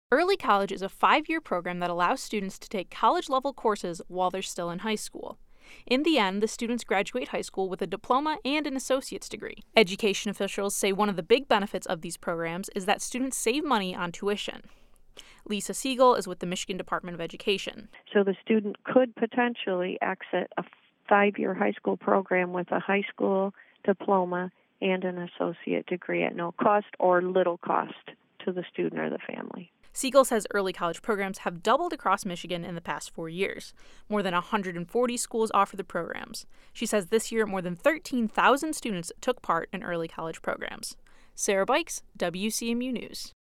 Early college is a 5-year program that allows students to take college-level courses while they're still in high school. In the end, the students graduate high school with a diploma and an associate's degree. Education officials say one of the big benefits of these programs is that students save money on tuition. Lisa Siegel is with the Michigan Department of Education. So the student could potentially exit a 5-year high school program with a high school diploma and an associate degree at no cost or little cost to the student or the family. Siegel says early college programs have doubled across Michigan in the past 4 years. More than 140 schools offer the programs. She says this year more than 13,000 students took part in early college programs. Sarah Bikes, WCMU News.